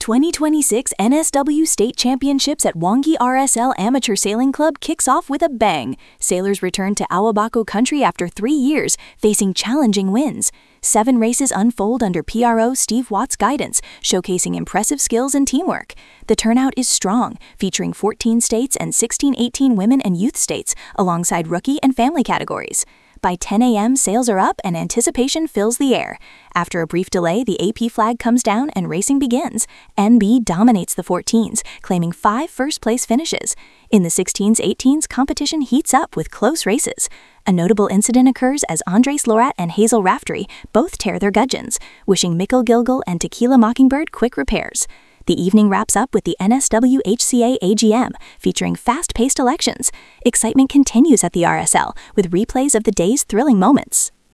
2026 NSW State Championships at Wongi RSL Amateur Sailing Club kicks off with a bang. Sailors return to Awabako Country after 3 years, facing challenging winds. 7 races unfold under PRO Steve Watt's guidance, showcasing impressive skills and teamwork. The turnout is strong, featuring 14 states and 16-18 women and youth states, alongside rookie and family categories. By 10 a.m., sails are up and anticipation fills the air. After a brief delay, the AP flag comes down and racing begins. NB dominates the 14s, claiming 5 first-place finishes. In the 16s, 18s, competition heats up with close races. A notable incident occurs as Andres Lorat and Hazel Raftery both tear their gudgeons, wishing Mikkel Gilgal and Tequila Mockingbird quick repairs. The evening wraps up with the NSW HCA AGM, featuring fast-paced elections. Excitement continues at the RSL, with replays of the day's thrilling moments.